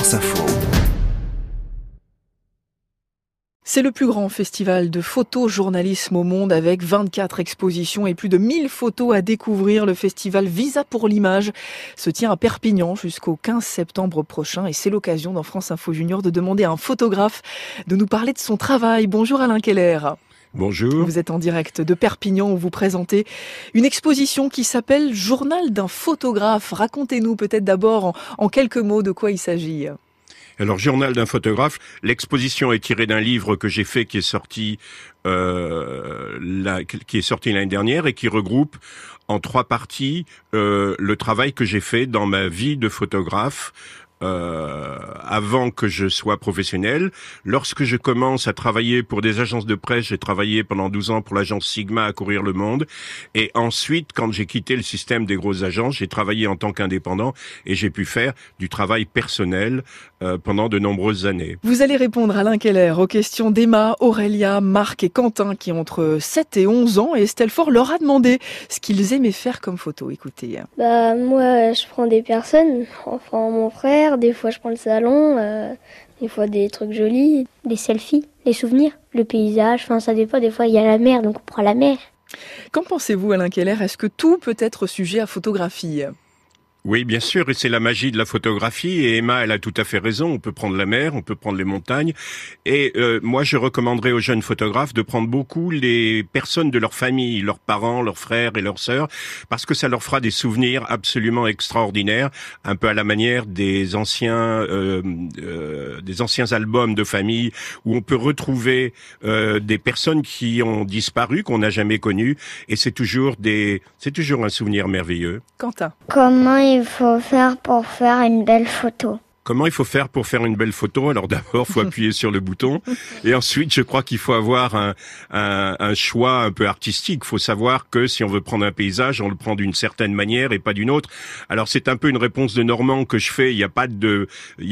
France Info. C'est le plus grand festival de photojournalisme au monde avec 24 expositions et plus de 1000 photos à découvrir. Le festival Visa pour l'image se tient à Perpignan jusqu'au 15 septembre prochain et c'est l'occasion dans France Info Junior de demander à un photographe de nous parler de son travail. Bonjour Alain Keller. Bonjour. Vous êtes en direct de Perpignan où vous présentez une exposition qui s'appelle Journal d'un photographe. Racontez-nous peut-être d'abord en quelques mots de quoi il s'agit. Alors, Journal d'un photographe, l'exposition est tirée d'un livre que j'ai fait qui est sorti l'année dernière et qui regroupe en 3 parties le travail que j'ai fait dans ma vie de photographe avant que je sois professionnel. Lorsque je commence à travailler pour des agences de presse, j'ai travaillé pendant 12 ans pour l'agence Sigma à Courir le Monde. Et ensuite, quand j'ai quitté le système des grosses agences, j'ai travaillé en tant qu'indépendant et j'ai pu faire du travail personnel pendant de nombreuses années. Vous allez répondre, Alain Keller, aux questions d'Emma, Aurélia, Marc et Quentin qui ont entre 7 et 11 ans. Et Estelle Faure leur a demandé ce qu'ils aimaient faire comme photo. Écoutez. Moi, je prends des personnes, enfin mon frère, des fois je prends le salon, des fois des trucs jolis, des selfies, les souvenirs, le paysage, enfin ça dépend, des fois il y a la mer, donc on prend la mer. Qu'en pensez-vous, Alain Keller? Est-ce que tout peut être sujet à photographie ? Oui, bien sûr, et c'est la magie de la photographie, et Emma, elle a tout à fait raison, on peut prendre la mer, on peut prendre les montagnes, et moi je recommanderais aux jeunes photographes de prendre beaucoup les personnes de leur famille, leurs parents, leurs frères et leurs sœurs, parce que ça leur fera des souvenirs absolument extraordinaires, un peu à la manière des anciens albums de famille, où on peut retrouver des personnes qui ont disparu, qu'on n'a jamais connues, et c'est toujours un souvenir merveilleux. Quentin. Comment il faut faire pour faire une belle photo ? Comment il faut faire pour faire une belle photo ? Alors d'abord, faut appuyer sur le bouton. Et ensuite, je crois qu'il faut avoir un choix un peu artistique. Il faut savoir que si on veut prendre un paysage, on le prend d'une certaine manière et pas d'une autre. Alors c'est un peu une réponse de Normand que je fais. Il n'y a pas de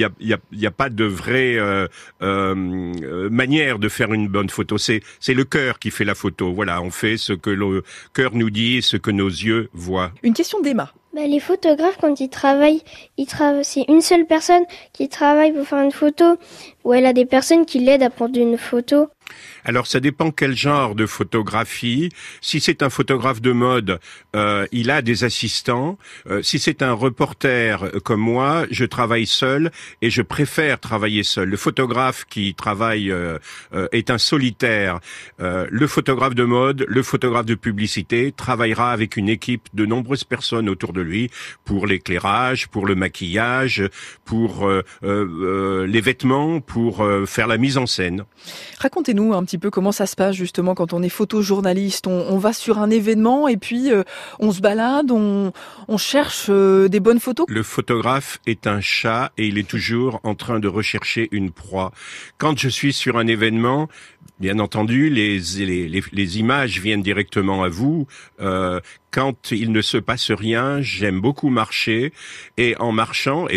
vraie manière de faire une bonne photo. C'est le cœur qui fait la photo. Voilà, on fait ce que le cœur nous dit, ce que nos yeux voient. Une question d'Emma. Les photographes, quand ils travaillent, c'est une seule personne qui travaille pour faire une photo, ou elle a des personnes qui l'aident à prendre une photo. Alors ça dépend quel genre de photographie. Si c'est un photographe de mode, il a des assistants. Si c'est un reporter comme moi, je travaille seul et je préfère travailler seul. Le photographe qui travaille est un solitaire. Le photographe de mode, le photographe de publicité travaillera avec une équipe de nombreuses personnes autour de lui pour l'éclairage, pour le maquillage, pour les vêtements, pour faire la mise en scène. Racontez-nous un petit peu comment ça se passe justement quand on est photojournaliste. On va sur un événement et puis on se balade, on cherche des bonnes photos. Le photographe est un chat et il est toujours en train de rechercher une proie. Quand je suis sur un événement, bien entendu, les images viennent directement à vous. Quand il ne se passe rien, j'aime beaucoup marcher et en marchant,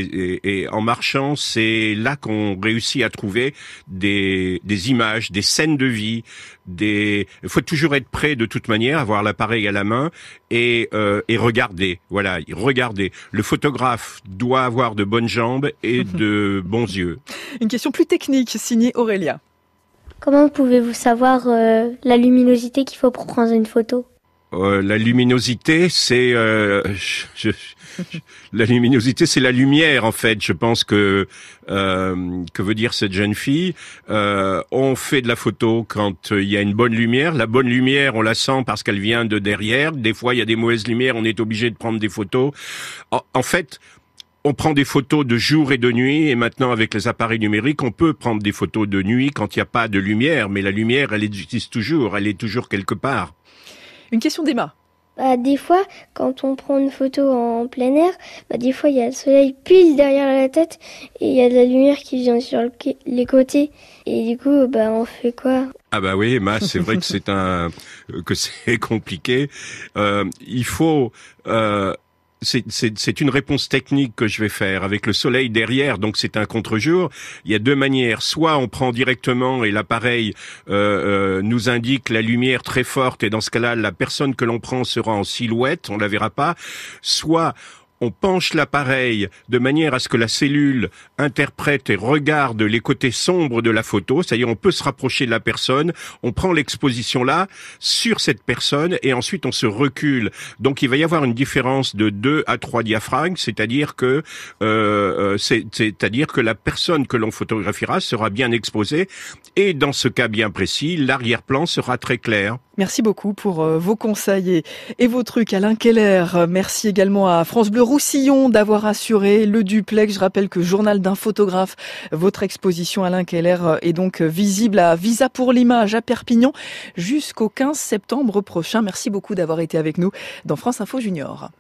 c'est là qu'on réussit à trouver des images, des scènes de vie, il faut toujours être prêt de toute manière, avoir l'appareil à la main et regarder. Voilà, regarder. Le photographe doit avoir de bonnes jambes et de bons yeux. Une question plus technique, signée Aurélia. Comment pouvez-vous savoir la luminosité qu'il faut pour prendre une photo ? La luminosité, c'est la luminosité, c'est la lumière en fait. Je pense que veut dire cette jeune fille. On fait de la photo quand il y a une bonne lumière. La bonne lumière, on la sent parce qu'elle vient de derrière. Des fois, il y a des mauvaises lumières. On est obligé de prendre des photos. En fait, on prend des photos de jour et de nuit, et maintenant avec les appareils numériques, on peut prendre des photos de nuit quand il n'y a pas de lumière. Mais la lumière, elle existe toujours. Elle est toujours quelque part. Une question d'Emma. Des fois, quand on prend une photo en plein air, des fois il y a le soleil pile derrière la tête et il y a de la lumière qui vient sur les côtés. Et du coup, on fait quoi ? Ah bah oui, Emma, c'est vrai que c'est compliqué. Il faut c'est une réponse technique que je vais faire avec le soleil derrière, donc c'est un contre-jour. Il y a deux manières. Soit on prend directement et l'appareil nous indique la lumière très forte et dans ce cas-là, la personne que l'on prend sera en silhouette, on la verra pas. Soit on penche l'appareil de manière à ce que la cellule interprète et regarde les côtés sombres de la photo, c'est-à-dire on peut se rapprocher de la personne, on prend l'exposition là sur cette personne et ensuite on se recule. Donc il va y avoir une différence de 2 à 3 diaphragmes, c'est-à-dire que la personne que l'on photographiera sera bien exposée et dans ce cas bien précis, l'arrière-plan sera très clair. Merci beaucoup pour vos conseils et vos trucs, Alain Keller. Merci également à France Bleu Roussillon d'avoir assuré le duplex. Je rappelle que Journal d'un photographe, votre exposition Alain Keller est donc visible à Visa pour l'image à Perpignan jusqu'au 15 septembre prochain. Merci beaucoup d'avoir été avec nous dans France Info Junior.